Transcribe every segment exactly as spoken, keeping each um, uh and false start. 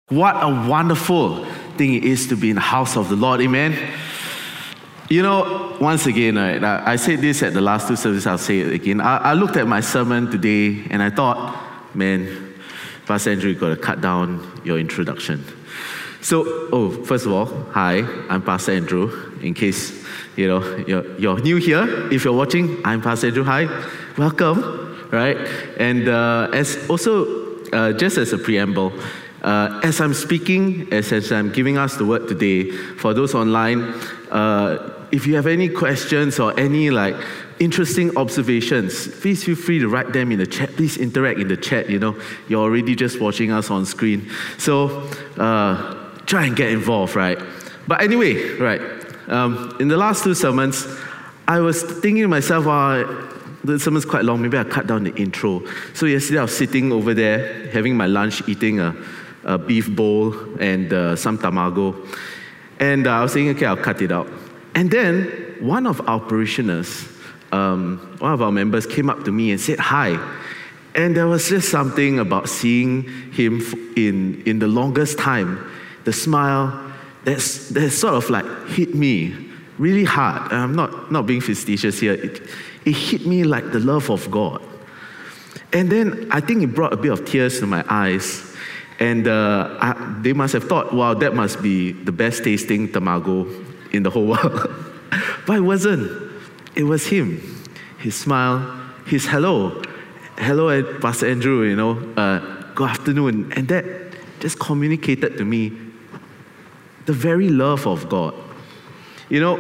What a wonderful thing it is to be in the house of the Lord, amen? You know, once again, right, I said this at the last two services, I'll say it again. I, I looked at my sermon today and I thought, man, Pastor Andrew, you've got to cut down your introduction. So, oh, first of all, hi, I'm Pastor Andrew. In case, you know, you're, you're new here, if you're watching, I'm Pastor Andrew, hi, welcome, right? And uh, as also, uh, just as a preamble, Uh, as I'm speaking, as, as I'm giving us the word today, for those online, uh, if you have any questions or any like interesting observations, please feel free to write them in the chat. Please interact in the chat, you know. You're already just watching us on screen. So uh, try and get involved, right? But anyway, right, um, in the last two sermons, I was thinking to myself, uh, the sermon's quite long, maybe I'll cut down the intro. So yesterday I was sitting over there, having my lunch, eating a a beef bowl and uh, some tamago. And uh, I was saying, okay, I'll cut it out. And then one of our parishioners, um, one of our members came up to me and said, hi. And there was just something about seeing him in, in the longest time, the smile, that's, that sort of like hit me really hard. And I'm not, not being facetious here. It, it hit me like the love of God. And then I think it brought a bit of tears to my eyes. And uh, I, they must have thought, wow, that must be the best tasting tamago in the whole world. But it wasn't. It was him. His smile, his hello. Hello, Pastor Andrew, you know, uh, good afternoon. And that just communicated to me the very love of God. You know,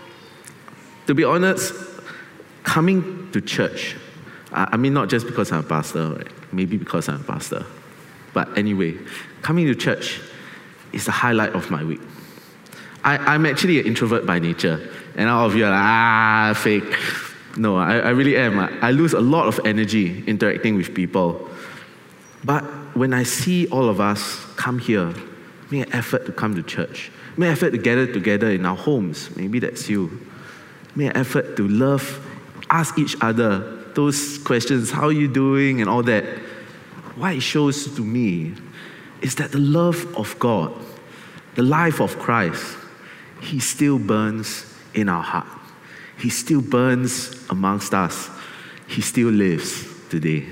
to be honest, coming to church, I, I mean, not just because I'm a pastor, right? Maybe because I'm a pastor. But anyway, coming to church is the highlight of my week. I, I'm actually an introvert by nature. And all of you are like, ah, fake. No, I, I really am. I, I lose a lot of energy interacting with people. But when I see all of us come here, make an effort to come to church, make an effort to gather together in our homes, maybe that's you. Make an effort to love, ask each other those questions, how are you doing and all that. What it shows to me is that the love of God, the life of Christ, He still burns in our heart. He still burns amongst us. He still lives today.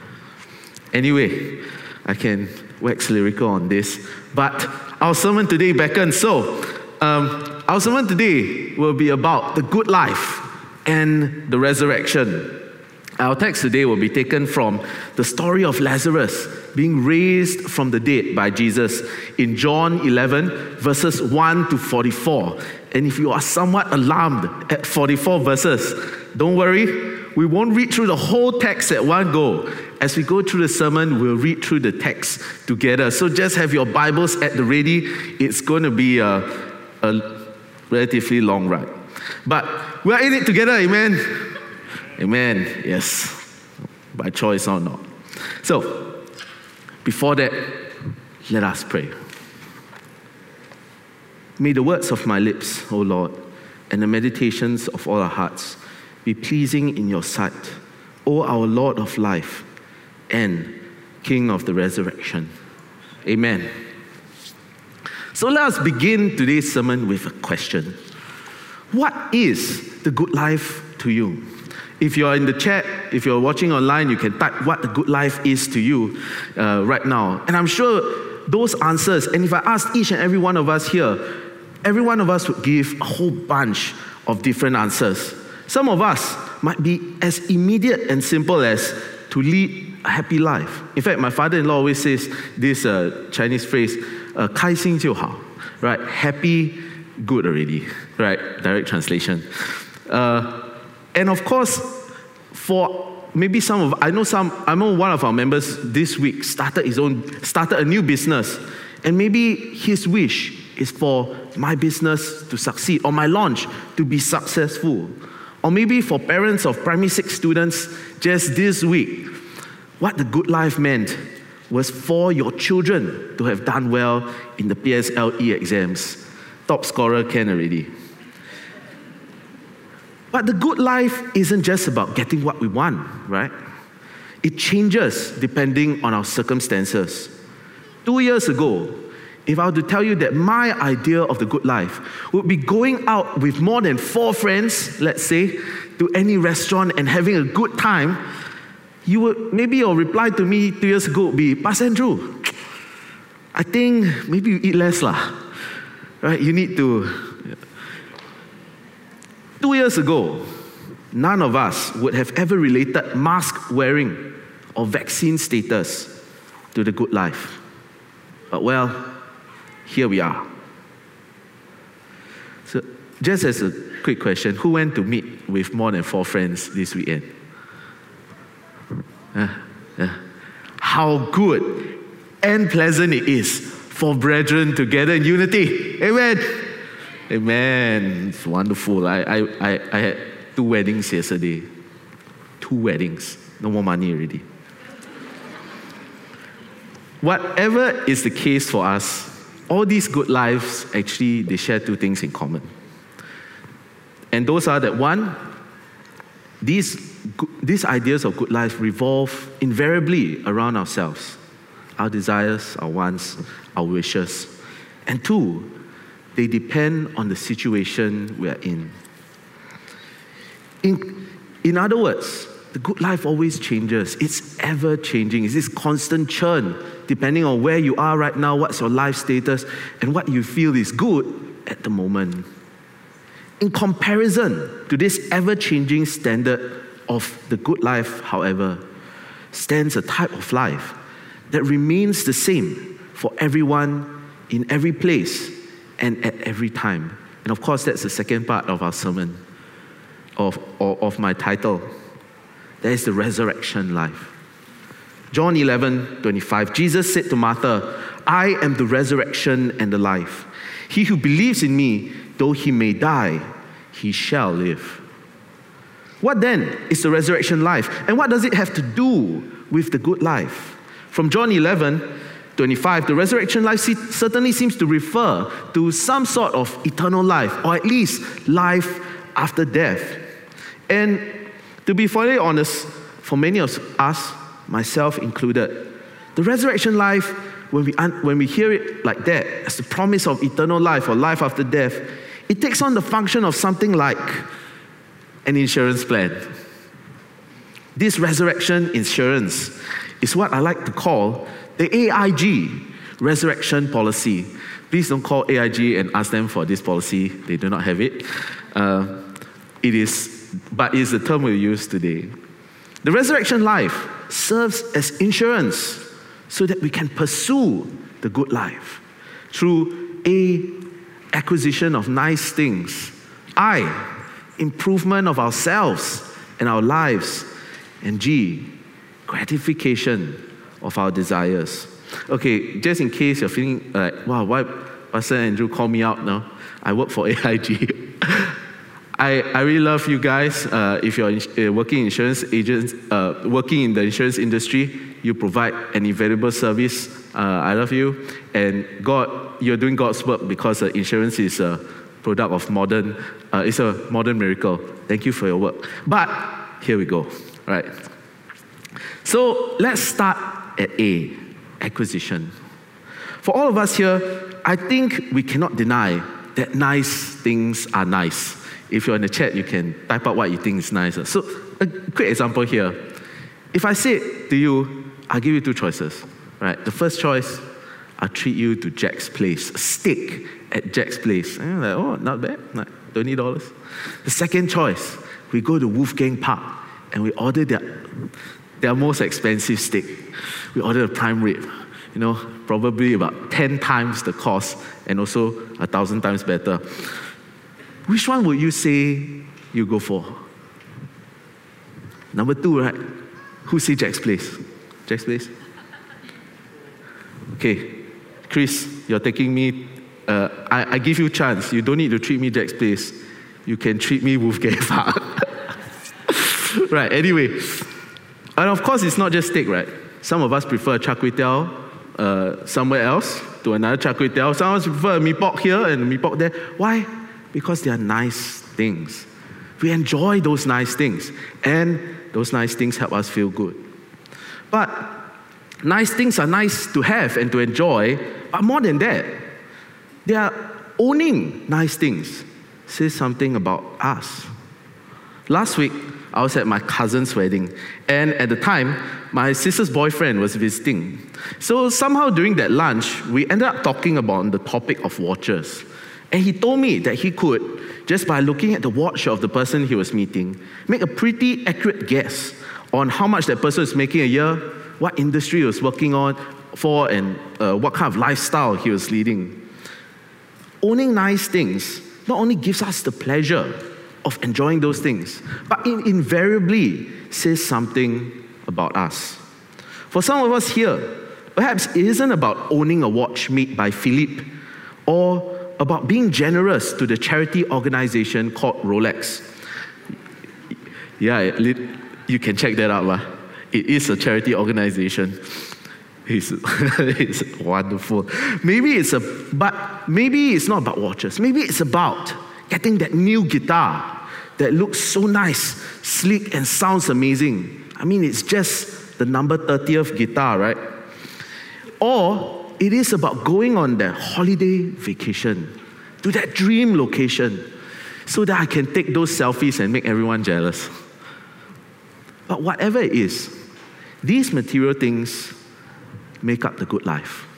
Anyway, I can wax lyrical on this, but our sermon today beckons. So, um, our sermon today will be about the good life and the resurrection. Our text today will be taken from the story of Lazarus being raised from the dead by Jesus in John eleven, verses one to forty-four. And if you are somewhat alarmed at forty-four verses, don't worry, we won't read through the whole text at one go. As we go through the sermon, we'll read through the text together. So just have your Bibles at the ready. It's going to be a, a relatively long ride. But we're in it together, amen? Amen. Yes. By choice or not. So, before that, let us pray. May the words of my lips, O Lord, and the meditations of all our hearts be pleasing in your sight, O our Lord of life and King of the resurrection. Amen. So let us begin today's sermon with a question. What is the good life to you? If you're in the chat, if you're watching online, you can type what the good life is to you uh, right now. And I'm sure those answers, and if I asked each and every one of us here, every one of us would give a whole bunch of different answers. Some of us might be as immediate and simple as to lead a happy life. In fact, my father-in-law always says this uh, Chinese phrase, uh, 开心就好, right? Happy, good already, right? Direct translation. Uh, And of course, for maybe some of, I know some, I know one of our members this week started his own, started a new business. And maybe his wish is for my business to succeed, or my launch to be successful. Or maybe for parents of primary six students, just this week, what the good life meant was for your children to have done well in the P S L E exams. Top scorer can already. But the good life isn't just about getting what we want, right? It changes depending on our circumstances. Two years ago, if I were to tell you that my idea of the good life would be going out with more than four friends, let's say, to any restaurant and having a good time, you would, maybe your reply to me two years ago would be, Pastor Andrew, I think maybe you eat less lah. Right? You need to. Two years ago, none of us would have ever related mask wearing or vaccine status to the good life. But well, here we are. So, just as a quick question, who went to meet with more than four friends this weekend? Uh, uh, how good and pleasant it is for brethren to gather in unity. Amen. Amen. It's wonderful. I, I, I, I had two weddings yesterday. Two weddings. No more money already. Whatever is the case for us, all these good lives, actually, they share two things in common. And those are that one, these, these ideas of good life revolve invariably around ourselves, our desires, our wants, our wishes. And two, they depend on the situation we are in. In, in other words, the good life always changes. It's ever changing. It's this constant churn, depending on where you are right now, what's your life status, and what you feel is good at the moment. In comparison to this ever-changing standard of the good life, however, stands a type of life that remains the same for everyone in every place and at every time. And of course, that's the second part of our sermon, of, of, of my title. That is the resurrection life. John eleven twenty-five, Jesus said to Martha, I am the resurrection and the life. He who believes in me, though he may die, he shall live. What then is the resurrection life? And what does it have to do with the good life? From John eleven twenty-five, the resurrection life certainly seems to refer to some sort of eternal life, or at least life after death. And to be fully honest, for many of us, myself included, the resurrection life, when we, when we hear it like that, as the promise of eternal life or life after death, it takes on the function of something like an insurance plan. This resurrection insurance is what I like to call the A I G, resurrection policy. Please don't call A I G and ask them for this policy. They do not have it. Uh, it is, but it is the term we use today. The resurrection life serves as insurance so that we can pursue the good life through A, acquisition of nice things, I, improvement of ourselves and our lives, and G, gratification of our desires. Okay, just in case you're feeling like, wow, why Pastor Andrew called me out now? I work for A I G. I, I really love you guys. Uh, if you're in, uh, working insurance agents, uh, working in the insurance industry, you provide an invaluable service. Uh, I love you. And God, you're doing God's work because uh, insurance is a product of modern, uh, it's a modern miracle. Thank you for your work. But here we go, all right? So let's start at A, acquisition. For all of us here, I think we cannot deny that nice things are nice. If you're in the chat, you can type out what you think is nice. So a quick example here. If I say to you, I'll give you two choices. Right? The first choice, I'll treat you to Jack's Place, a steak at Jack's Place. And you're like, oh, not bad, like twenty dollars. The second choice, we go to Wolfgang Park and we order their, their most expensive steak. We order a prime rib, you know, probably about ten times the cost and also a thousand times better. Which one would you say you go for? Number two, right? Who say Jack's Place? Jack's Place? Okay, Chris, you're taking me, uh, I, I give you a chance. You don't need to treat me Jack's Place. You can treat me Wolfgang Park. Right, anyway. And of course, it's not just steak, right? Some of us prefer char kway teow uh, somewhere else to another char kway teow. Some of us prefer a mee pok here and a mee pok there. Why? Because they are nice things. We enjoy those nice things. And those nice things help us feel good. But nice things are nice to have and to enjoy. But more than that, They are owning nice things. Says something about us. Last week, I was at my cousin's wedding, and at the time, my sister's boyfriend was visiting. So somehow during that lunch, we ended up talking about the topic of watches. And he told me that he could, just by looking at the watch of the person he was meeting, make a pretty accurate guess on how much that person was making a year, what industry he was working on for, and uh, what kind of lifestyle he was leading. Owning nice things not only gives us the pleasure of enjoying those things, but it invariably says something about us. For some of us here, perhaps it isn't about owning a watch made by Philippe or about being generous to the charity organization called Rolex. Yeah, you can check that out. Lah. It is a charity organization. It's, it's wonderful. Maybe it's a, but maybe it's not about watches. Maybe it's about getting that new guitar that looks so nice, sleek, and sounds amazing. I mean, it's just the number thirtieth guitar, right? Or it is about going on that holiday vacation to that dream location so that I can take those selfies and make everyone jealous. But whatever it is, these material things make up the good life.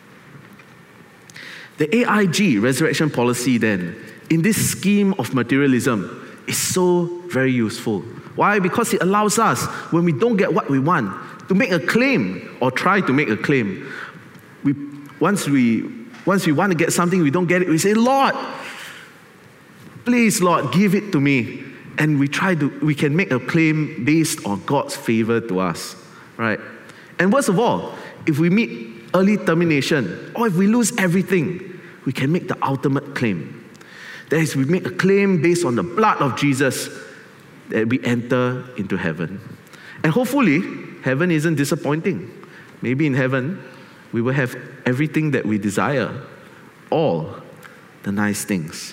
The A I G, resurrection policy then, in this scheme of materialism, is so very useful. Why? Because it allows us, when we don't get what we want, to make a claim or try to make a claim. We, once we, once we want to get something, we don't get it, we say, Lord, please, Lord, give it to me. And we try to, we can make a claim based on God's favor to us, right? And worst of all, if we meet early termination, or if we lose everything, we can make the ultimate claim. That is, we make a claim based on the blood of Jesus that we enter into heaven. And hopefully, heaven isn't disappointing. Maybe in heaven, we will have everything that we desire, all the nice things.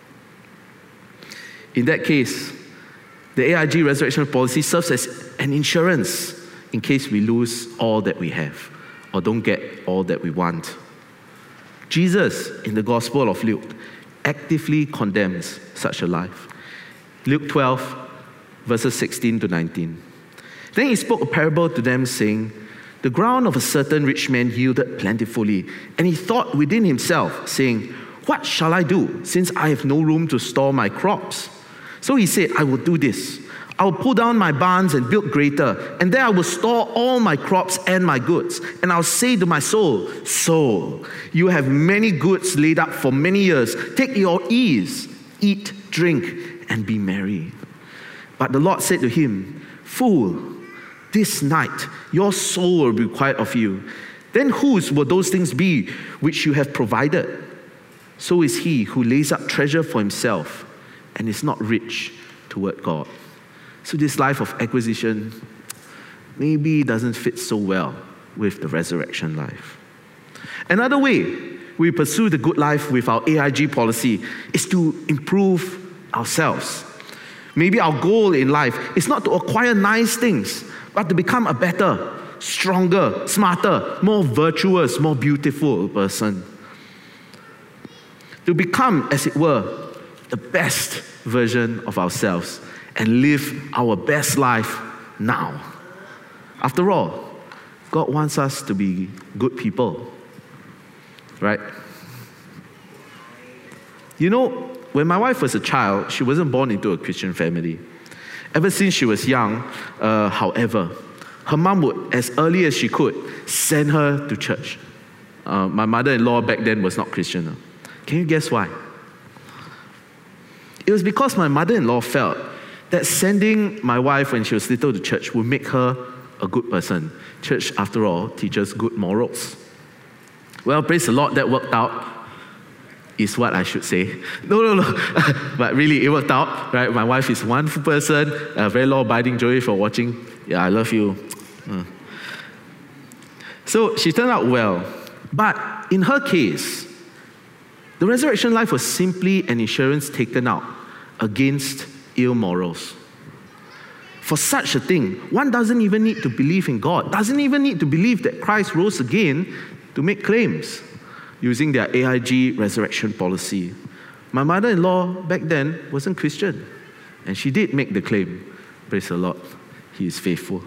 In that case, the A I G resurrection policy serves as an insurance in case we lose all that we have or don't get all that we want. Jesus, in the Gospel of Luke, actively condemns such a life. Luke twelve, verses sixteen to nineteen. Then he spoke a parable to them, saying, the ground of a certain rich man yielded plentifully, and he thought within himself, saying, what shall I do, since I have no room to store my crops? So he said, I will do this. I will pull down my barns and build greater, and there I will store all my crops and my goods. And I'll say to my soul, soul, you have many goods laid up for many years. Take your ease, eat, drink, and be merry. But the Lord said to him, fool, this night your soul will be required of you. Then whose will those things be which you have provided? So is he who lays up treasure for himself and is not rich toward God. So this life of acquisition maybe doesn't fit so well with the resurrection life. Another way we pursue the good life with our A I G policy is to improve ourselves. Maybe our goal in life is not to acquire nice things, but to become a better, stronger, smarter, more virtuous, more beautiful person. To become, as it were, the best version of ourselves and live our best life now. After all, God wants us to be good people, right? You know, when my wife was a child, she wasn't born into a Christian family. Ever since she was young, uh, however, her mom would, as early as she could, send her to church. Uh, my mother-in-law back then was not Christian. Can you guess why? It was because my mother-in-law felt that sending my wife when she was little to church would make her a good person. Church, after all, teaches good morals. Well, praise the Lord, that worked out, is what I should say. No, no, no. But really, it worked out, right? My wife is a wonderful person, a very law-abiding. Joey, for watching. Yeah, I love you. Uh. So she turned out well. But in her case, the resurrection life was simply an insurance taken out against ill morals. For such a thing, one doesn't even need to believe in God, doesn't even need to believe that Christ rose again to make claims. using their A I G resurrection policy. My mother-in-law back then wasn't Christian, and she did make the claim, praise the Lord, He is faithful.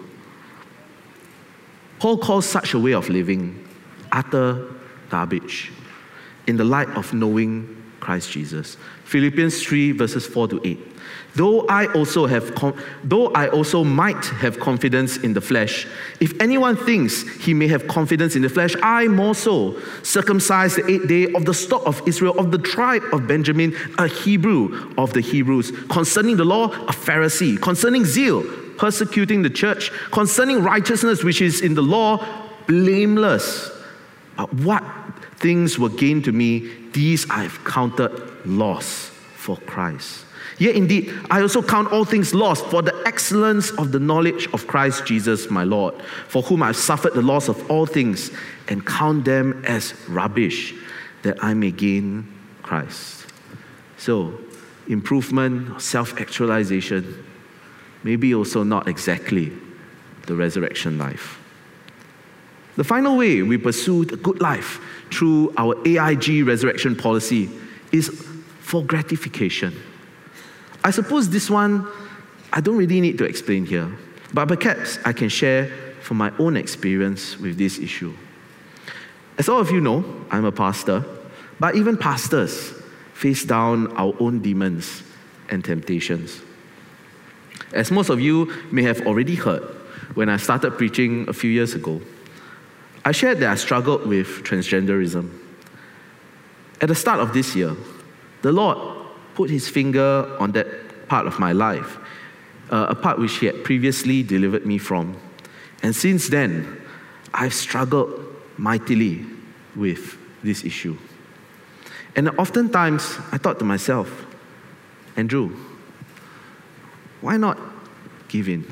Paul calls such a way of living utter garbage in the light of knowing Christ Jesus. Philippians three verses four to eight. Though I also have, com- though I also might have confidence in the flesh, if anyone thinks he may have confidence in the flesh, I more so, circumcised the eighth day, of the stock of Israel, of the tribe of Benjamin, a Hebrew of the Hebrews, concerning the law, a Pharisee, concerning zeal, persecuting the church, concerning righteousness which is in the law, blameless. But what things were gained to me, these I have counted loss for Christ. Yet indeed, I also count all things lost for the excellence of the knowledge of Christ Jesus my Lord, for whom I have suffered the loss of all things, and count them as rubbish, that I may gain Christ. So, improvement, self-actualization, maybe also not exactly the resurrection life. The final way we pursue the good life through our A I G resurrection policy is for gratification. I suppose this one, I don't really need to explain here, but perhaps I can share from my own experience with this issue. As all of you know, I'm a pastor, but even pastors face down our own demons and temptations. As most of you may have already heard, when I started preaching a few years ago, I shared that I struggled with transgenderism. At the start of this year, the Lord put His finger on that part of my life, uh, a part which He had previously delivered me from. And since then, I've struggled mightily with this issue. And oftentimes, I thought to myself, Andrew, why not give in?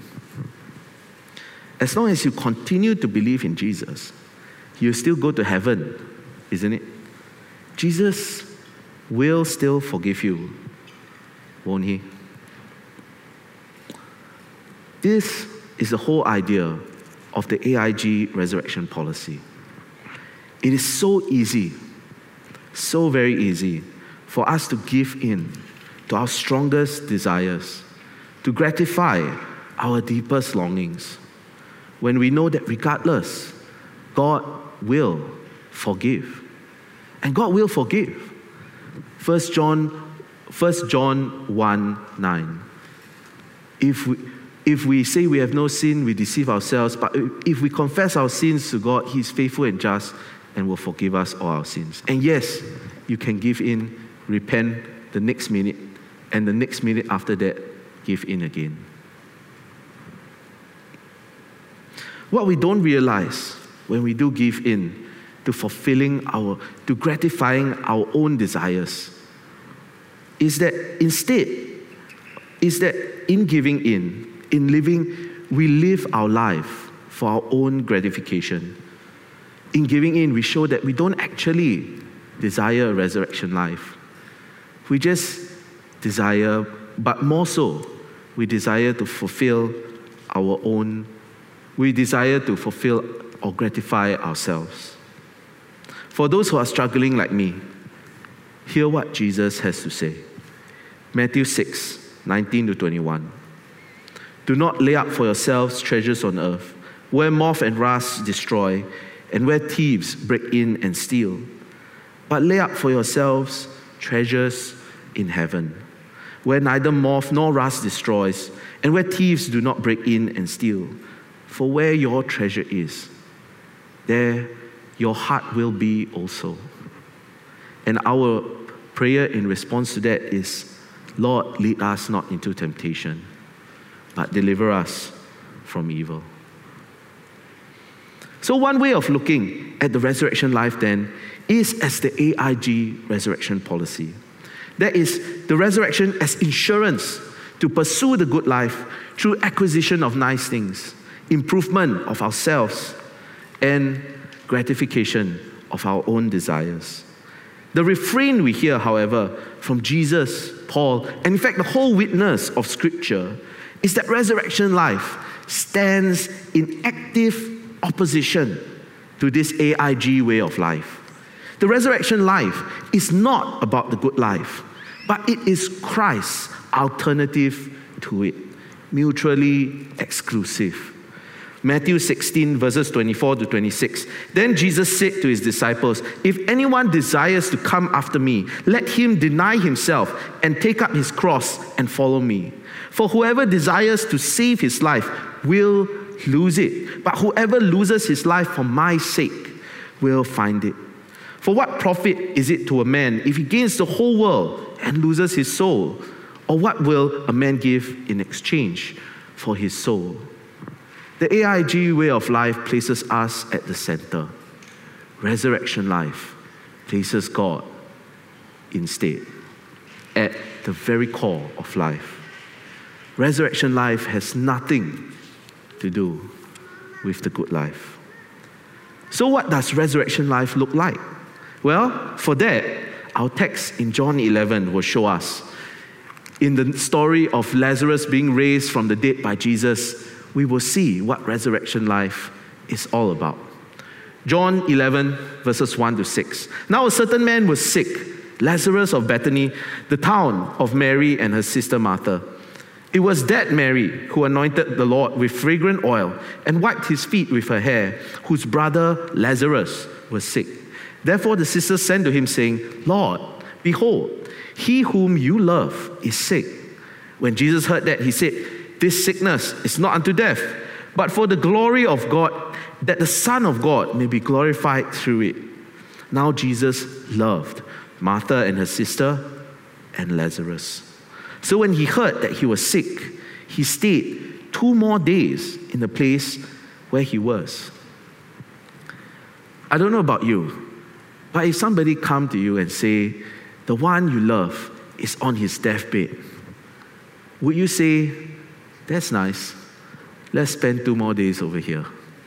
As long as you continue to believe in Jesus, you'll still go to heaven, isn't it? Jesus will still forgive you, won't He? This is the whole idea of the A I G resurrection policy. It is so easy, so very easy for us to give in to our strongest desires, to gratify our deepest longings, when we know that regardless, God will forgive. And God will forgive. First John one nine. If we, if we say we have no sin, we deceive ourselves. But if we confess our sins to God, He is faithful and just and will forgive us all our sins. And yes, you can give in, repent the next minute, and the next minute after that, give in again. What we don't realize when we do give in to fulfilling our, to gratifying our own desires, is that instead, is that in giving in, in living, we live our life for our own gratification. In giving in, we show that we don't actually desire a resurrection life. We just desire, but more so, we desire to fulfill our own, we desire to fulfill or gratify ourselves. For those who are struggling like me, hear what Jesus has to say. Matthew six, nineteen to twenty-one. Do not lay up for yourselves treasures on earth, where moth and rust destroy, and where thieves break in and steal. But lay up for yourselves treasures in heaven, where neither moth nor rust destroys, and where thieves do not break in and steal. For where your treasure is, there your heart will be also. And our prayer in response to that is, Lord, lead us not into temptation, but deliver us from evil. So one way of looking at the resurrection life then is as the A I G resurrection policy. That is, the resurrection as insurance to pursue the good life through acquisition of nice things, improvement of ourselves, and gratification of our own desires. The refrain we hear, however, from Jesus, Paul, and in fact the whole witness of Scripture is that resurrection life stands in active opposition to this A I G way of life. The resurrection life is not about the good life, but it is Christ's alternative to it, mutually exclusive. Matthew sixteen, verses twenty-four to twenty-six. Then Jesus said to his disciples, "If anyone desires to come after me, let him deny himself and take up his cross and follow me. For whoever desires to save his life will lose it, but whoever loses his life for my sake will find it. For what profit is it to a man if he gains the whole world and loses his soul? Or what will a man give in exchange for his soul?" The A I G way of life places us at the center. Resurrection life places God instead, at the very core of life. Resurrection life has nothing to do with the good life. So what does resurrection life look like? Well, for that, our text in John eleven will show us. In the story of Lazarus being raised from the dead by Jesus, we will see what resurrection life is all about. John eleven, verses one to six. Now a certain man was sick, Lazarus of Bethany, the town of Mary and her sister Martha. It was that Mary who anointed the Lord with fragrant oil and wiped his feet with her hair, whose brother Lazarus was sick. Therefore the sisters sent to him, saying, "Lord, behold, he whom you love is sick." When Jesus heard that, he said, "This sickness is not unto death, but for the glory of God, that the Son of God may be glorified through it." Now Jesus loved Martha and her sister and Lazarus. So when he heard that he was sick, he stayed two more days in the place where he was. I don't know about you, but if somebody come to you and say, the one you love is on his deathbed, would you say, "That's nice, let's spend two more days over here"?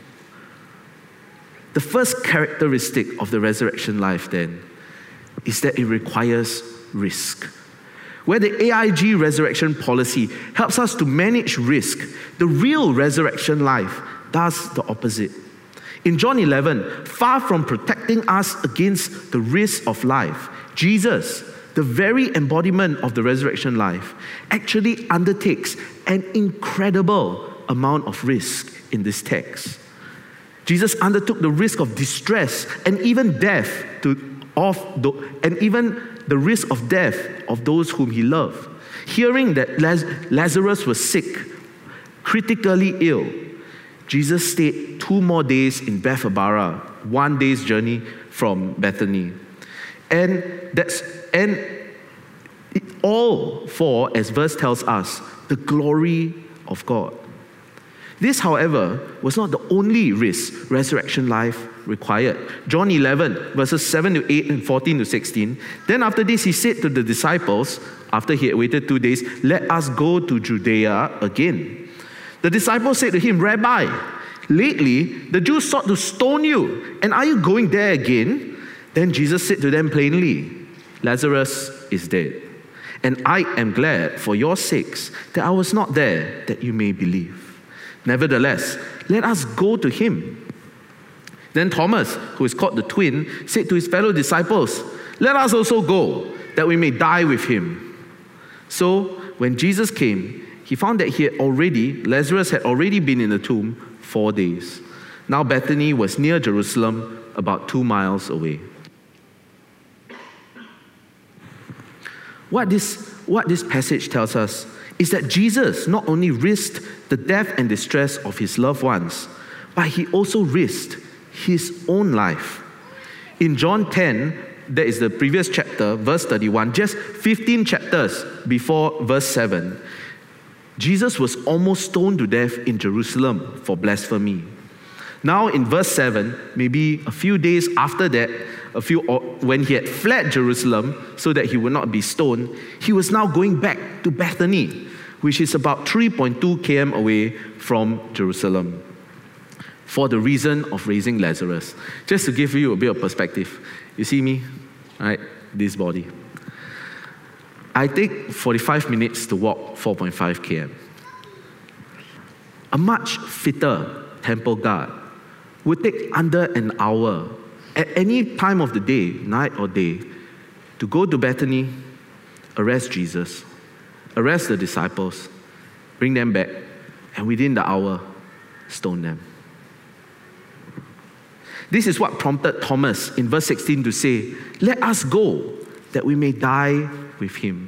The first characteristic of the resurrection life then is that it requires risk. Where the A I G resurrection policy helps us to manage risk, the real resurrection life does the opposite. In John eleven, far from protecting us against the risk of life, Jesus, the very embodiment of the resurrection life, actually undertakes an incredible amount of risk in this text. Jesus undertook the risk of distress and even death to of the, and even the risk of death of those whom he loved. Hearing that Laz- Lazarus was sick, critically ill, Jesus stayed two more days in Bethabara, one day's journey from Bethany. And that's and it all for, as verse tells us, the glory of God. This, however, was not the only risk resurrection life required. John eleven, verses seven to eight and fourteen to sixteen. Then after this, he said to the disciples, after he had waited two days, "Let us go to Judea again." The disciples said to him, "Rabbi, lately the Jews sought to stone you, and are you going there again?" Then Jesus said to them plainly, "Lazarus is dead, and I am glad for your sakes that I was not there, that you may believe. Nevertheless, let us go to him." Then Thomas, who is called the twin, said to his fellow disciples, "Let us also go, that we may die with him." So when Jesus came, he found that he had already, Lazarus had already been in the tomb four days. Now Bethany was near Jerusalem, about two miles away. What this, what this passage tells us is that Jesus not only risked the death and distress of his loved ones, but he also risked his own life. In John ten, that is the previous chapter, verse thirty-one, just fifteen chapters before verse seven, Jesus was almost stoned to death in Jerusalem for blasphemy. Now in verse seven, maybe a few days after that, a few when he had fled Jerusalem so that he would not be stoned, he was now going back to Bethany, which is about three point two kilometers away from Jerusalem, for the reason of raising Lazarus. Just to give you a bit of perspective, you see me, right? This body. I take forty-five minutes to walk four point five kilometers. A much fitter temple guard would take under an hour at any time of the day, night or day, to go to Bethany, arrest Jesus, arrest the disciples, bring them back, and within the hour, stone them. This is what prompted Thomas in verse sixteen to say, "Let us go, that we may die with him."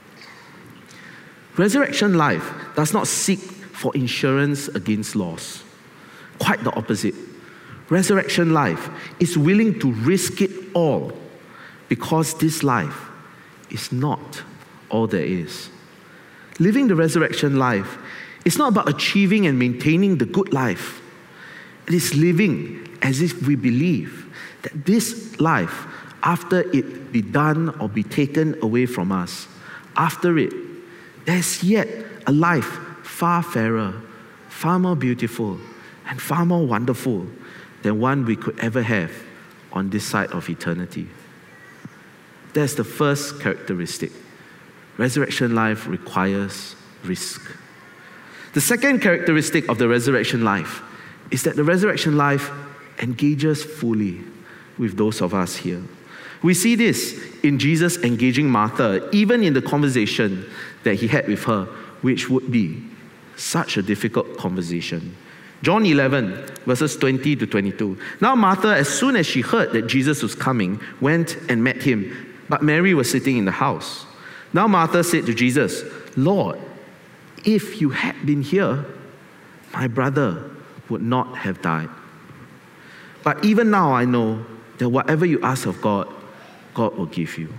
Resurrection life does not seek for insurance against loss. Quite the opposite. Resurrection life is willing to risk it all because this life is not all there is. Living the resurrection life is not about achieving and maintaining the good life. It is living as if we believe that this life, after it be done or be taken away from us, after it, there's yet a life far fairer, far more beautiful, and far more wonderful than one we could ever have on this side of eternity. That's the first characteristic. Resurrection life requires risk. The second characteristic of the resurrection life is that the resurrection life engages fully with those of us here. We see this in Jesus engaging Martha, even in the conversation that he had with her, which would be such a difficult conversation. John eleven, verses twenty to twenty-two. Now Martha, as soon as she heard that Jesus was coming, went and met him, but Mary was sitting in the house. Now Martha said to Jesus, "Lord, if you had been here, my brother would not have died. But even now I know that whatever you ask of God, God will give you."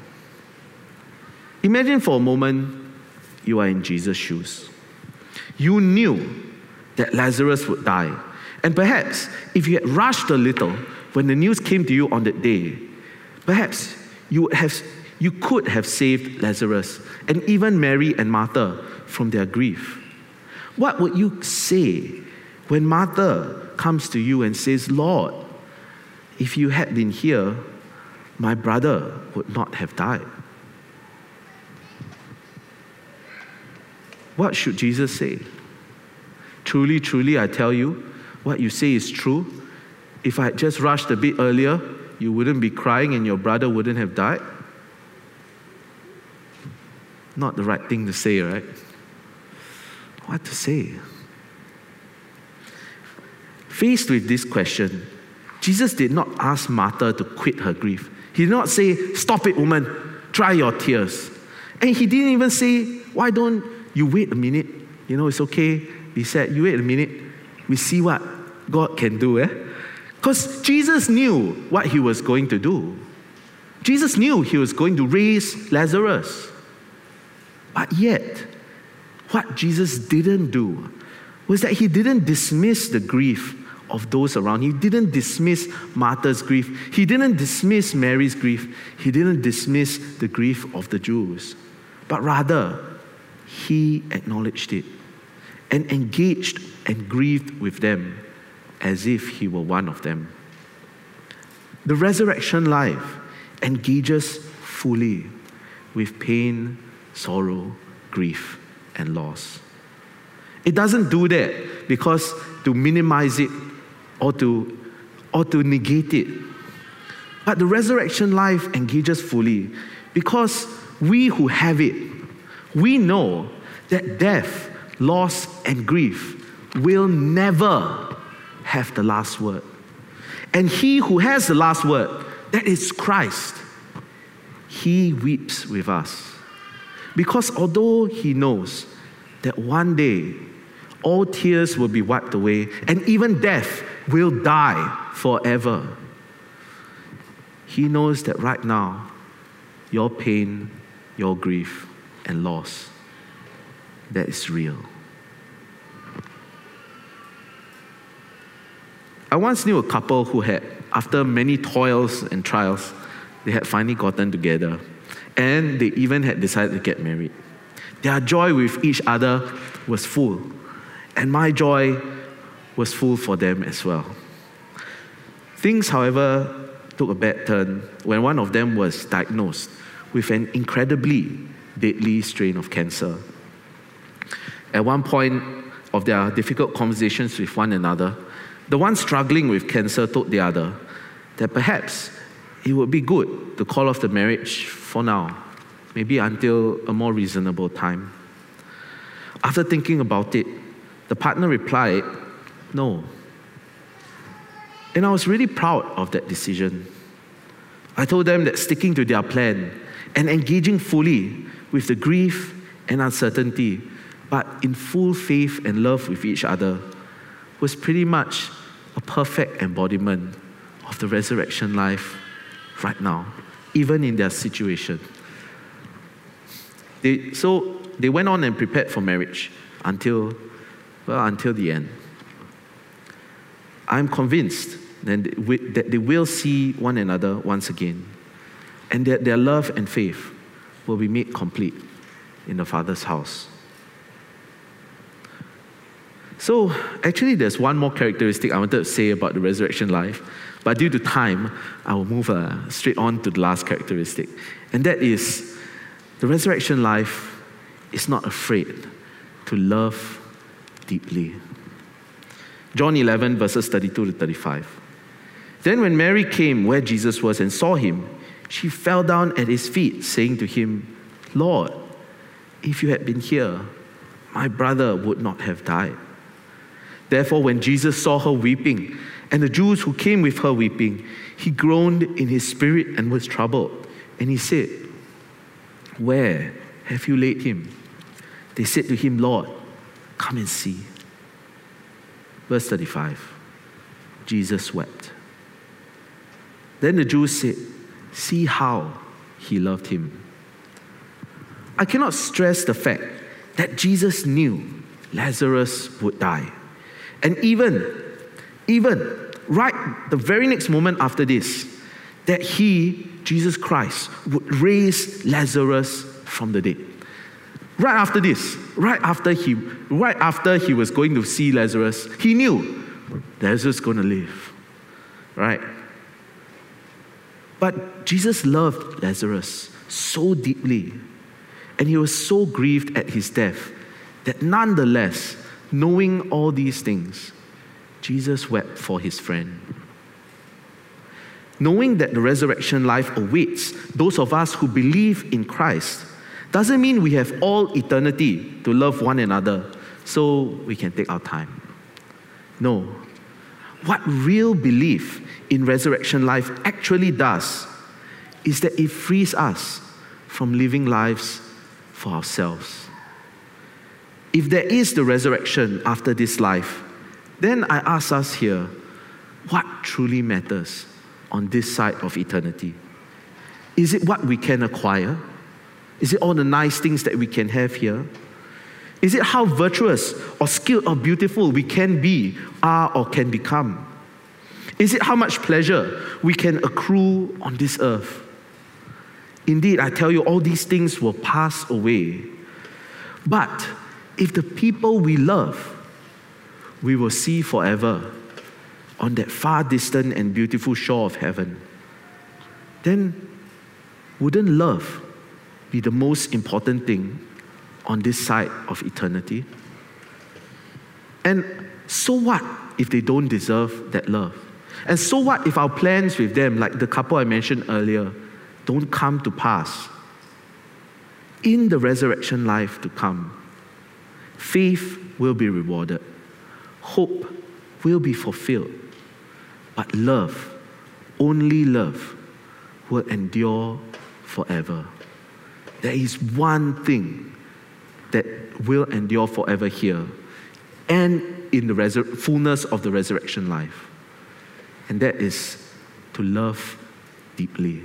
Imagine for a moment you are in Jesus' shoes. You knew that Lazarus would die. And perhaps if you had rushed a little when the news came to you on that day, perhaps you would have, you could have saved Lazarus and even Mary and Martha from their grief. What would you say when Martha comes to you and says, "Lord, if you had been here, my brother would not have died"? What should Jesus say? "Truly, truly, I tell you, what you say is true. If I had just rushed a bit earlier, you wouldn't be crying and your brother wouldn't have died"? Not the right thing to say, right? What to say? Faced with this question, Jesus did not ask Martha to quit her grief. He did not say, "Stop it, woman, dry your tears." And he didn't even say, "Why don't you wait a minute? You know, it's okay, be sad. You wait a minute. We see what God can do." Eh? Because Jesus knew what he was going to do. Jesus knew he was going to raise Lazarus. But yet, what Jesus didn't do was that he didn't dismiss the grief of those around. He didn't dismiss Martha's grief. He didn't dismiss Mary's grief. He didn't dismiss the grief of the Jews. But rather, he acknowledged it and engaged and grieved with them as if he were one of them. The resurrection life engages fully with pain, sorrow, grief, and loss. It doesn't do that because to minimize it or to, or to negate it. But the resurrection life engages fully because we who have it, we know that death, loss, and grief will never have the last word. And he who has the last word, that is Christ, he weeps with us. Because although he knows that one day all tears will be wiped away and even death will die forever, he knows that right now, your pain, your grief, and loss, that is real. I once knew a couple who had, after many toils and trials, they had finally gotten together. And they even had decided to get married. Their joy with each other was full. And my joy was full for them as well. Things, however, took a bad turn when one of them was diagnosed with an incredibly deadly strain of cancer. At one point of their difficult conversations with one another, the one struggling with cancer told the other that perhaps it would be good to call off the marriage for now, maybe until a more reasonable time. After thinking about it, the partner replied, no. And I was really proud of that decision. I told them that sticking to their plan and engaging fully with the grief and uncertainty, but in full faith and love with each other, was pretty much a perfect embodiment of the resurrection life right now, even in their situation. They, so they went on and prepared for marriage until, well, until the end. I'm convinced that they will see one another once again, and that their love and faith will be made complete in the Father's house. So, actually, there's one more characteristic I wanted to say about the resurrection life, but due to time, I will move uh, straight on to the last characteristic, and that is the resurrection life is not afraid to love deeply. John eleven, verses thirty-two to thirty-five. Then when Mary came where Jesus was and saw him, she fell down at his feet, saying to him, Lord, if you had been here, my brother would not have died. Therefore, when Jesus saw her weeping, and the Jews who came with her weeping, he groaned in his spirit and was troubled. And he said, where have you laid him? They said to him, Lord, come and see. Verse thirty-five, Jesus wept. Then the Jews said, see how he loved him. I cannot stress the fact that Jesus knew Lazarus would die. And even, even right the very next moment after this, that he, Jesus Christ, would raise Lazarus from the dead. Right after this, right after he, right after he was going to see Lazarus, he knew Lazarus was going to live, right? But Jesus loved Lazarus so deeply, and he was so grieved at his death that nonetheless, knowing all these things, Jesus wept for his friend. Knowing that the resurrection life awaits those of us who believe in Christ doesn't mean we have all eternity to love one another so we can take our time. No. What real belief in resurrection life actually does is that it frees us from living lives for ourselves. If there is the resurrection after this life, then I ask us here, what truly matters on this side of eternity? Is it what we can acquire? Is it all the nice things that we can have here? Is it how virtuous or skilled or beautiful we can be, are, or can become? Is it how much pleasure we can accrue on this earth? Indeed, I tell you, all these things will pass away. But if the people we love, we will see forever on that far distant and beautiful shore of heaven, then wouldn't love be the most important thing on this side of eternity? And so what if they don't deserve that love? And so what if our plans with them, like the couple I mentioned earlier, don't come to pass? In the resurrection life to come, faith will be rewarded, hope will be fulfilled, but love, only love, will endure forever. There is one thing that will endure forever here and in the resur- fullness of the resurrection life, and that is to love deeply.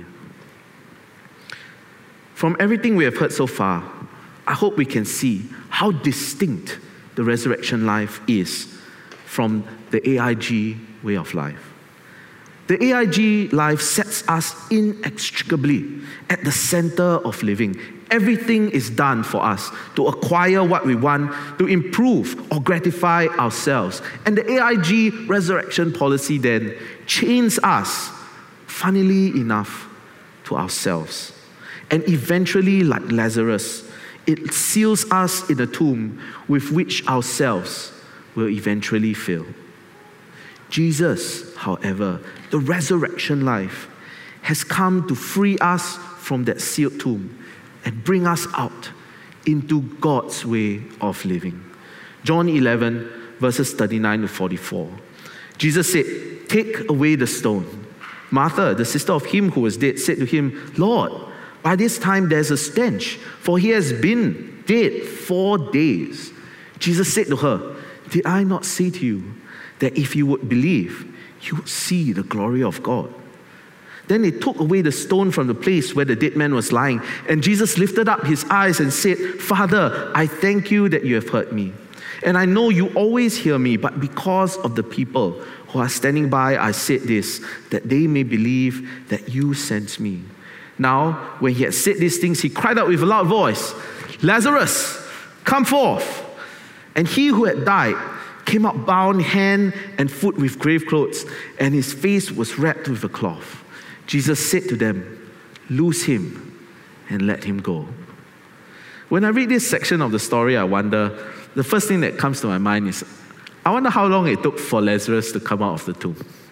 From everything we have heard so far, I hope we can see how distinct the resurrection life is from the A I G way of life. The A I G life sets us inextricably at the center of living. Everything is done for us to acquire what we want, to improve or gratify ourselves. And the A I G resurrection policy then chains us, funnily enough, to ourselves. And eventually, like Lazarus, it seals us in a tomb with which ourselves will eventually fill. Jesus, however, the resurrection life, has come to free us from that sealed tomb and bring us out into God's way of living. John eleven, verses thirty-nine to forty-four. Jesus said, "Take away the stone." Martha, the sister of him who was dead, said to him, "Lord, by this time there's a stench, for he has been dead four days." Jesus said to her, "Did I not say to you that if you would believe, you would see the glory of God?" Then they took away the stone from the place where the dead man was lying, and Jesus lifted up his eyes and said, "Father, I thank you that you have heard me. And I know you always hear me, but because of the people who are standing by, I said this, that they may believe that you sent me." Now, when he had said these things, he cried out with a loud voice, "Lazarus, come forth." And he who had died came out bound hand and foot with grave clothes, and his face was wrapped with a cloth. Jesus said to them, "Loose him and let him go." When I read this section of the story, I wonder, the first thing that comes to my mind is, I wonder how long it took for Lazarus to come out of the tomb.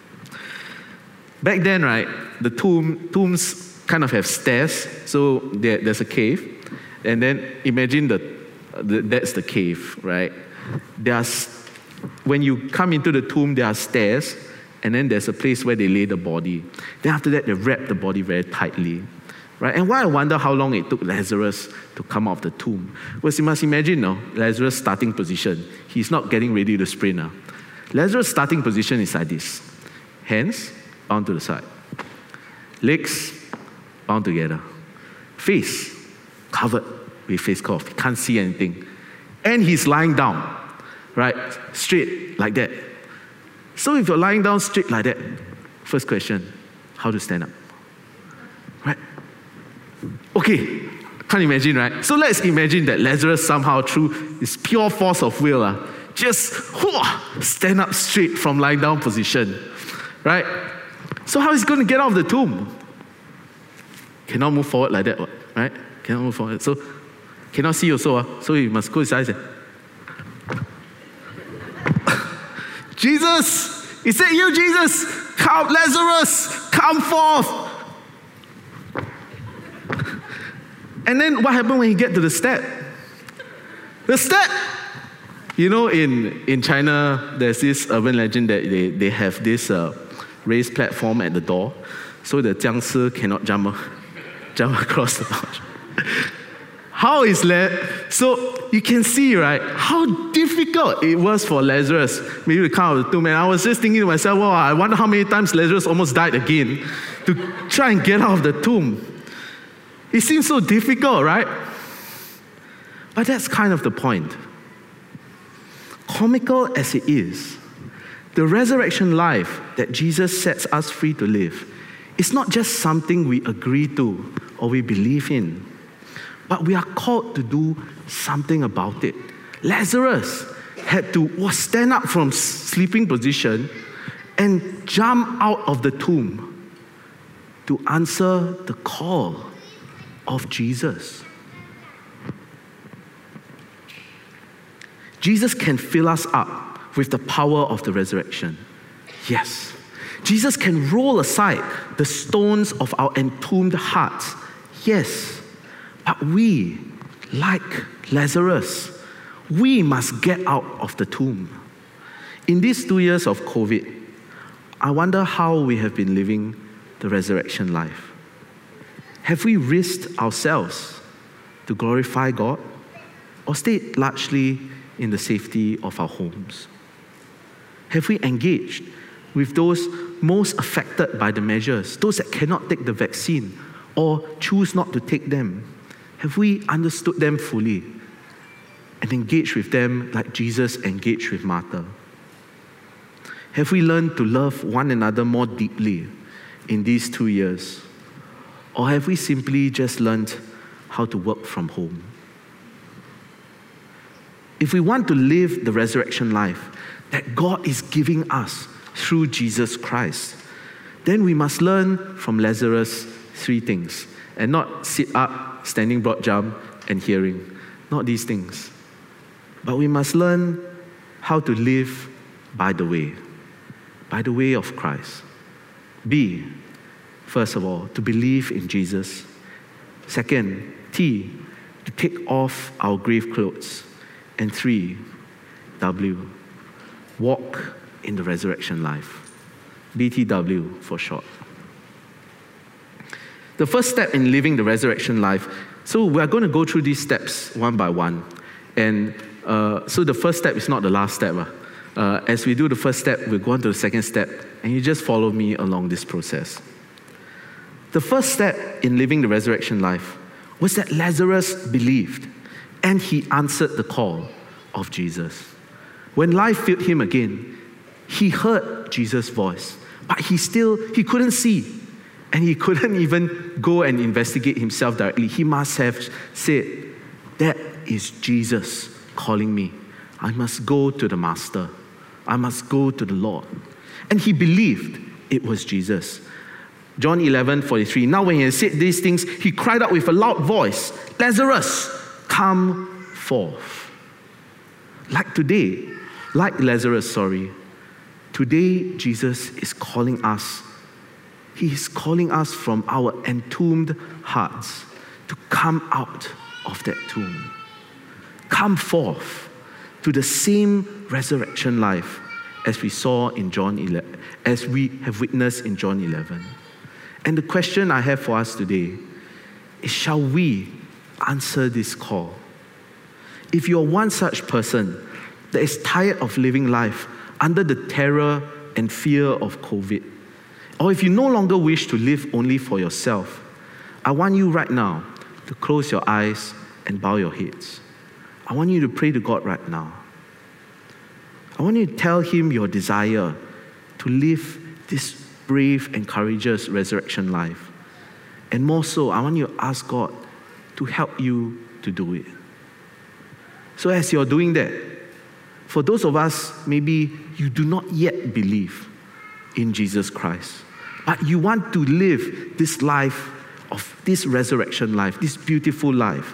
Back then, right, the tomb tombs kind of have stairs, so there, there's a cave, and then imagine the, the that's the cave, right? There's when you come into the tomb, there are stairs, and then there's a place where they lay the body. Then after that, they wrap the body very tightly, right? And why I wonder how long it took Lazarus to come out of the tomb was, you must imagine, no, Lazarus' starting position. He's not getting ready to sprint now. Lazarus' starting position is like this: hands bound to the side, legs bound together, face covered with face cloth. He can't see anything, and he's lying down, right, straight like that. So if you're lying down straight like that, first question, how to stand up, right? Okay, can't imagine, right? So let's imagine that Lazarus somehow, through his pure force of will, uh, just whoo, stand up straight from lying down position, right? So how is he going to get out of the tomb? Cannot move forward like that, right? Cannot move forward. So cannot see also, uh, so he must close his eyes. And Jesus, he said, "You, Jesus, come, Lazarus, come forth." And then what happened when he get to the step? The step. You know, in, in China, there's this urban legend that they, they have this uh, raised platform at the door, so the jiangshi cannot jump, jump across the door. How is that? So you can see, right, how difficult it was for Lazarus maybe to come out of the tomb. And I was just thinking to myself, wow, I wonder how many times Lazarus almost died again to try and get out of the tomb. It seems so difficult, right? But that's kind of the point. Comical as it is, the resurrection life that Jesus sets us free to live is not just something we agree to or we believe in, but we are called to do something about it. Lazarus had to stand up from sleeping position and jump out of the tomb to answer the call of Jesus. Jesus can fill us up with the power of the resurrection. Yes. Jesus can roll aside the stones of our entombed hearts. Yes. But we, like Lazarus, we must get out of the tomb. In these two years of COVID, I wonder how we have been living the resurrection life. Have we risked ourselves to glorify God, or stayed largely in the safety of our homes? Have we engaged with those most affected by the measures, those that cannot take the vaccine or choose not to take them? Have we understood them fully and engaged with them like Jesus engaged with Martha? Have we learned to love one another more deeply in these two years? Or have we simply just learned how to work from home? If we want to live the resurrection life that God is giving us through Jesus Christ, then we must learn from Lazarus three things, and not sit up, standing broad jump, and hearing. Not these things. But we must learn how to live by the way. by the way of Christ. B, first of all, to believe in Jesus. Second, T, to take off our grave clothes. And three, W, walk in the resurrection life. B T W for short. The first step in living the resurrection life, so we're going to go through these steps one by one. And uh, so the first step is not the last step. Uh. Uh, as we do the first step, we'll go on to the second step, and you just follow me along this process. The first step in living the resurrection life was that Lazarus believed, and he answered the call of Jesus. When life filled him again, he heard Jesus' voice, but he still, he couldn't see, and he couldn't even go and investigate himself directly. He must have said, that is Jesus calling me. I must go to the Master. I must go to the Lord. And he believed it was Jesus. John eleven forty-three. Now when he had said these things, he cried out with a loud voice, Lazarus, come forth. Like today, like Lazarus, sorry, today Jesus is calling us. He is calling us from our entombed hearts to come out of that tomb. Come forth to the same resurrection life as we saw in John eleven, as we have witnessed in John eleven. And the question I have for us today is, shall we answer this call? If you're one such person that is tired of living life under the terror and fear of COVID, or if you no longer wish to live only for yourself, I want you right now to close your eyes and bow your heads. I want you to pray to God right now. I want you to tell him your desire to live this brave and courageous resurrection life. And more so, I want you to ask God to help you to do it. So as you're doing that, for those of us, maybe you do not yet believe in Jesus Christ, but you want to live this life of this resurrection life, this beautiful life,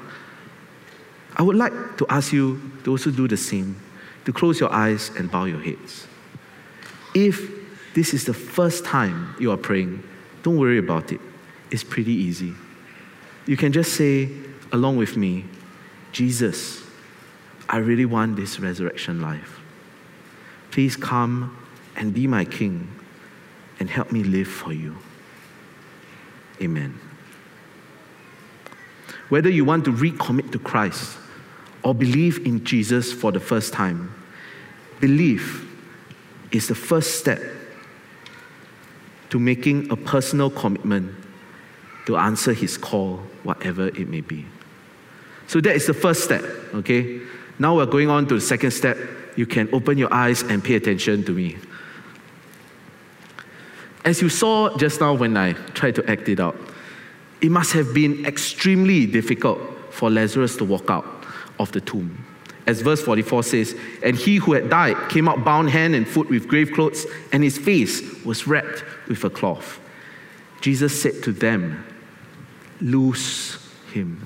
I would like to ask you to also do the same, to close your eyes and bow your heads. If this is the first time you are praying, don't worry about it. It's pretty easy. You can just say along with me, Jesus, I really want this resurrection life. Please come and be my King and help me live for you. Amen. Whether you want to recommit to Christ or believe in Jesus for the first time, belief is the first step to making a personal commitment to answer his call, whatever it may be. So that is the first step, okay? Now we're going on to the second step. You can open your eyes and pay attention to me. As you saw just now when I tried to act it out, it must have been extremely difficult for Lazarus to walk out of the tomb. As verse forty-four says, and he who had died came out bound hand and foot with grave clothes, and his face was wrapped with a cloth. Jesus said to them, loose him.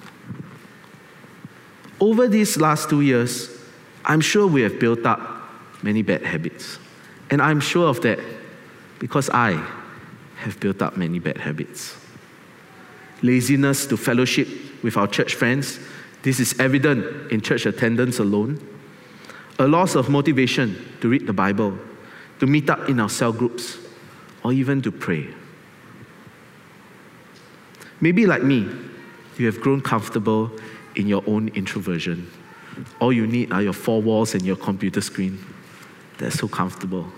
Over these last two years, I'm sure we have built up many bad habits. And I'm sure of that because I have built up many bad habits. Laziness to fellowship with our church friends. This is evident in church attendance alone. A loss of motivation to read the Bible, to meet up in our cell groups, or even to pray. Maybe like me, you have grown comfortable in your own introversion. All you need are your four walls and your computer screen. That's so comfortable.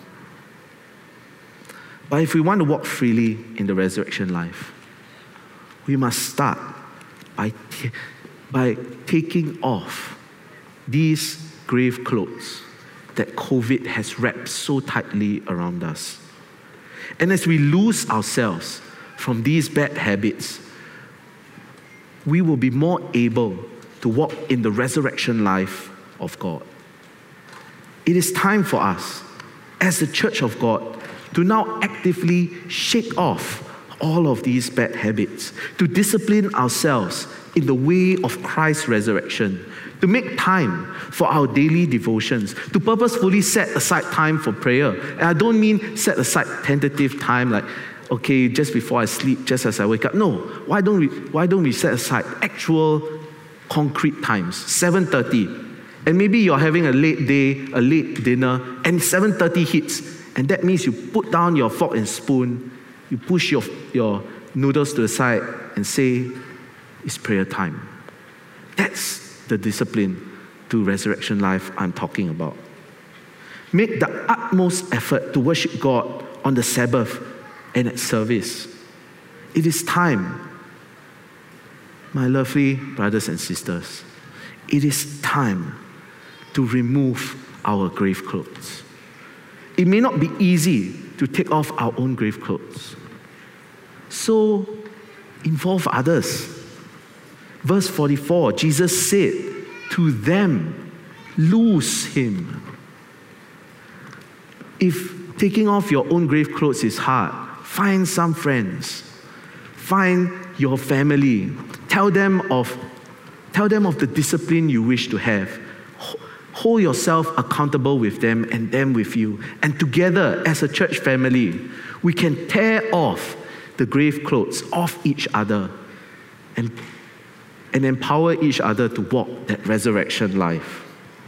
But if we want to walk freely in the resurrection life, we must start by, t- by taking off these grave clothes that COVID has wrapped so tightly around us. And as we lose ourselves from these bad habits, we will be more able to walk in the resurrection life of God. It is time for us, as the church of God, to now actively shake off all of these bad habits, to discipline ourselves in the way of Christ's resurrection, to make time for our daily devotions, to purposefully set aside time for prayer. And I don't mean set aside tentative time like, okay, just before I sleep, just as I wake up. No, why don't we, why don't we set aside actual concrete times, seven thirty. And maybe you're having a late day, a late dinner, and seven thirty hits. And that means you put down your fork and spoon, you push your, your noodles to the side and say, it's prayer time. That's the discipline to resurrection life I'm talking about. Make the utmost effort to worship God on the Sabbath and at service. It is time, my lovely brothers and sisters, it is time to remove our grave clothes. It may not be easy to take off our own grave clothes. So involve others. Verse forty-four, Jesus said to them, loose him. If taking off your own grave clothes is hard, find some friends. Find your family. Tell them of, tell them of the discipline you wish to have. Hold yourself accountable with them and them with you. And together, as a church family, we can tear off the grave clothes off each other and, and empower each other to walk that resurrection life.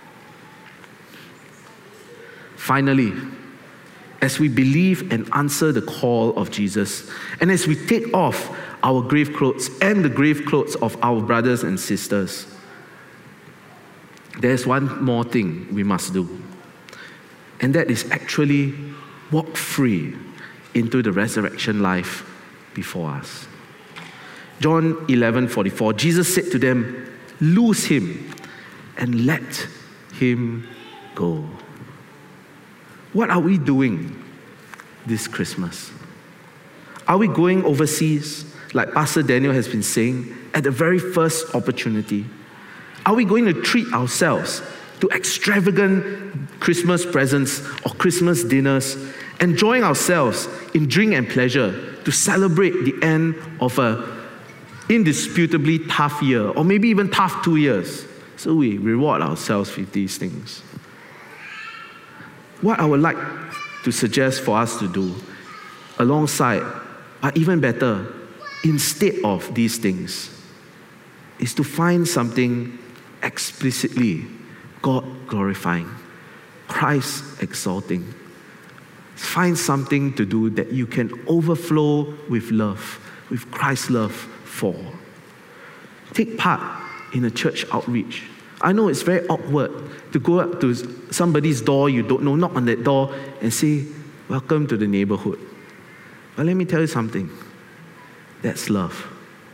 Finally, as we believe and answer the call of Jesus, and as we take off our grave clothes and the grave clothes of our brothers and sisters, there's one more thing we must do. And that is actually walk free into the resurrection life before us. John eleven forty-four, Jesus said to them, loose him and let him go. What are we doing this Christmas? Are we going overseas, like Pastor Daniel has been saying, at the very first opportunity? Are we going to treat ourselves to extravagant Christmas presents or Christmas dinners, enjoying ourselves in drink and pleasure to celebrate the end of a indisputably tough year, or maybe even tough two years? So we reward ourselves with these things. What I would like to suggest for us to do, alongside, but even better, instead of these things, is to find something explicitly God-glorifying, Christ-exalting. Find something to do that you can overflow with love, with Christ's love for. Take part in a church outreach. I know it's very awkward to go up to somebody's door you don't know, knock on that door and say, welcome to the neighborhood. But let me tell you something. That's love.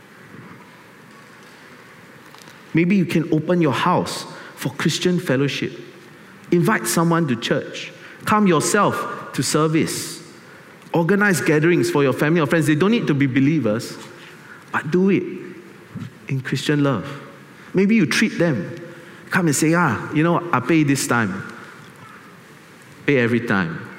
Maybe you can open your house for Christian fellowship. Invite someone to church. Come yourself to service. Organize gatherings for your family or friends. They don't need to be believers, but do it in Christian love. Maybe you treat them. Come and say, ah, you know, I pay this time. Pay every time.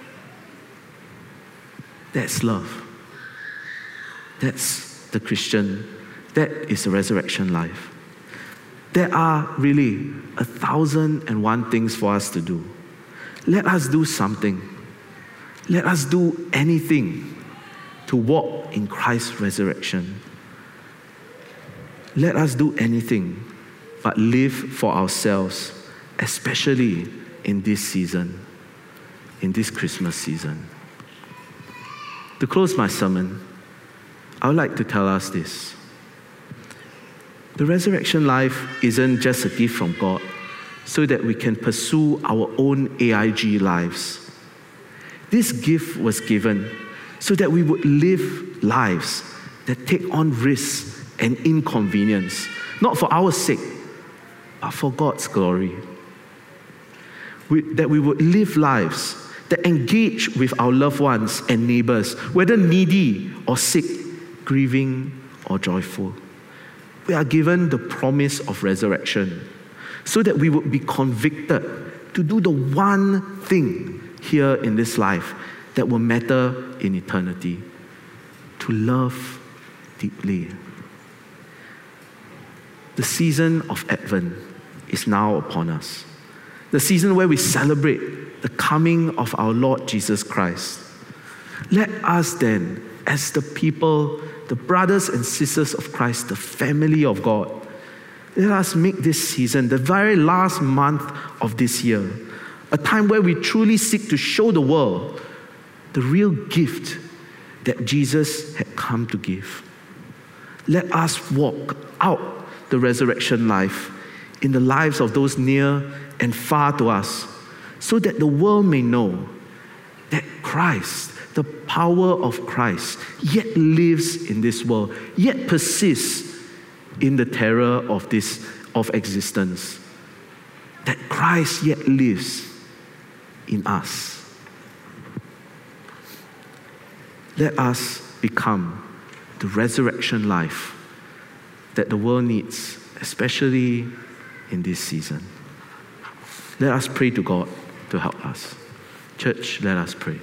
That's love. That's the Christian, that is the resurrection life. There are really a thousand and one things for us to do. Let us do something. Let us do anything to walk in Christ's resurrection. Let us do anything but live for ourselves, especially in this season, in this Christmas season. To close my sermon, I would like to tell us this. The resurrection life isn't just a gift from God so that we can pursue our own A I G lives. This gift was given so that we would live lives that take on risks and inconvenience, not for our sake, but for God's glory. We, that we would live lives that engage with our loved ones and neighbors, whether needy or sick, grieving or joyful. We are given the promise of resurrection so that we would be convicted to do the one thing here in this life that will matter in eternity, to to love deeply. The season of Advent is now upon us. The season where we celebrate the coming of our Lord Jesus Christ. Let us then, as the people, the brothers and sisters of Christ, the family of God, let us make this season, the very last month of this year, a time where we truly seek to show the world the real gift that Jesus had come to give. Let us walk out the resurrection life in the lives of those near and far to us, so that the world may know that Christ, the power of Christ, yet lives in this world, yet persists in the terror of this of existence. That Christ yet lives in us. Let us become the resurrection life that the world needs, especially in this season. Let us pray to God to help us. Church, let us pray.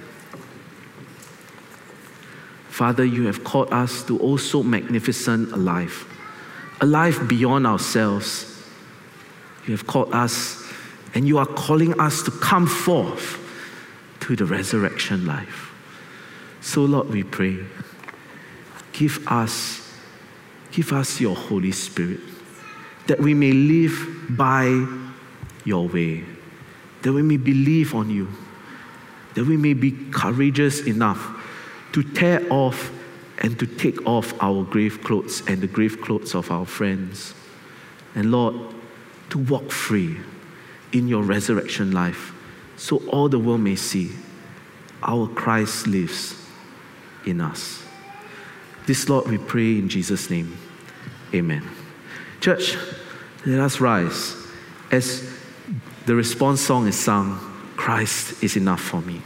Father, you have called us to oh so magnificent a life, a life beyond ourselves. You have called us, and you are calling us to come forth to the resurrection life. So Lord, we pray, give us Give us your Holy Spirit, that we may live by your way, that we may believe on you, that we may be courageous enough to tear off and to take off our grave clothes and the grave clothes of our friends. And Lord, to walk free in your resurrection life, so all the world may see our Christ lives in us. This, Lord, we pray in Jesus' name. Amen. Church, let us rise as the response song is sung, Christ is enough for me.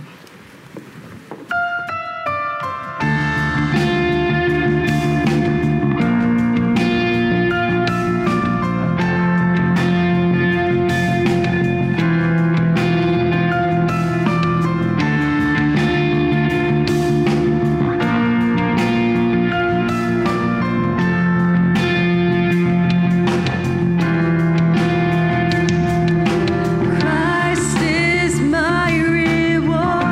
Christ is my reward.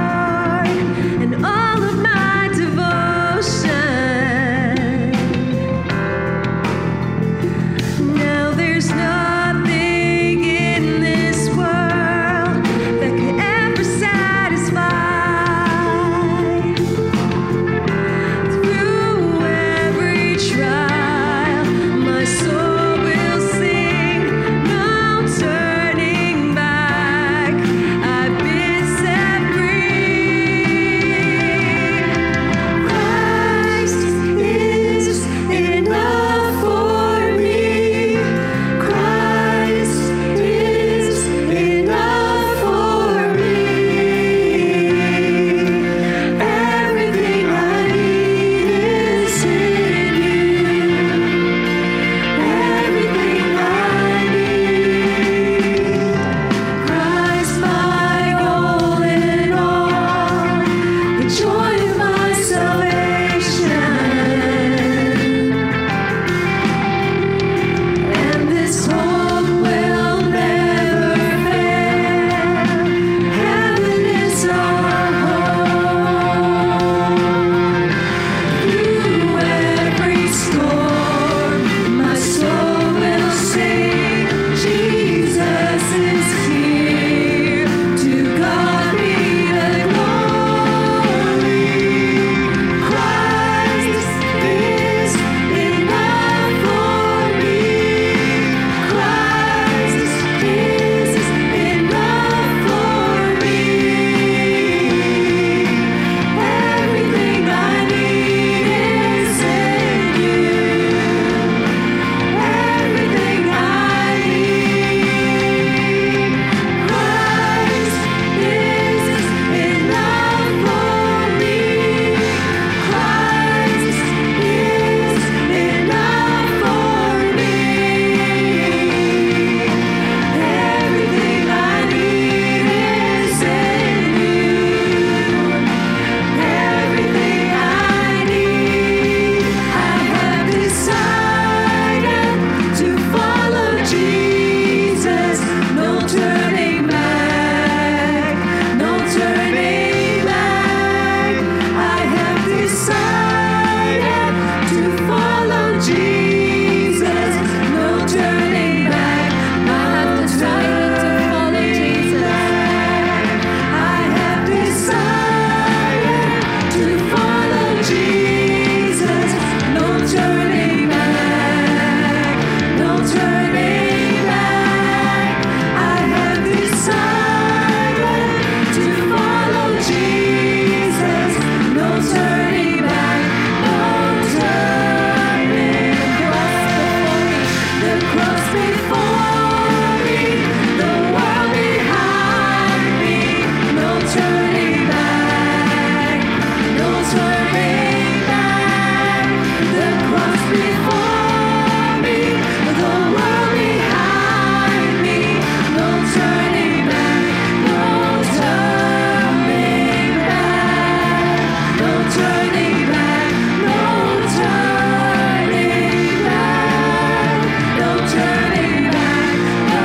Jesus, no turning back. I have decided to follow Jesus. I have decided to follow Jesus, no turning back, no turning back. I have decided to follow Jesus, no turning back, no turning. The cross before me, the cross before me, the world behind me, no turning back, no turning back. The cross before me, the world behind me, no turning back, no turning back, no turning back, no turning back, no turning back, no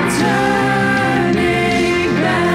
turning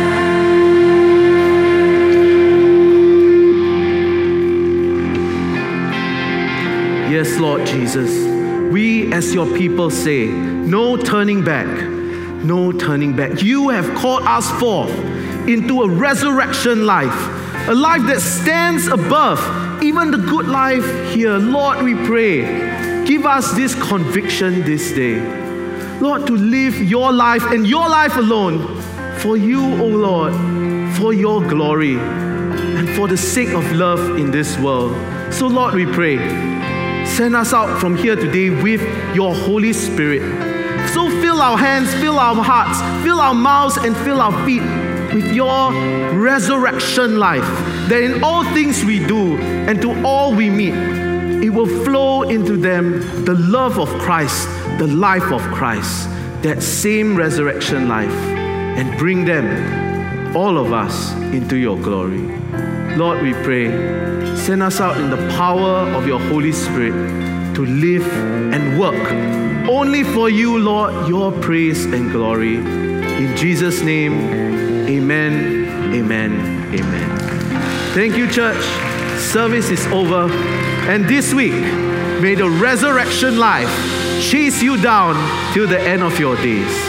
back. Yes, Lord Jesus. We as your people say, no turning back, no turning back. You have called us forth into a resurrection life, a life that stands above even the good life here. Lord, we pray, give us this conviction this day, Lord, to live your life and your life alone for you, O Lord, for your glory and for the sake of love in this world. So Lord, we pray, send us out from here today with your Holy Spirit. So fill our hands, fill our hearts, fill our mouths, and fill our feet with your resurrection life, that in all things we do and to all we meet, it will flow into them the love of Christ, the life of Christ, that same resurrection life, and bring them, all of us, into your glory. Lord, we pray, send us out in the power of your Holy Spirit to live and work only for you, Lord, your praise and glory. In Jesus' name, amen, amen, amen. Thank you, church. Service is over. And this week, may the resurrection life chase you down till the end of your days.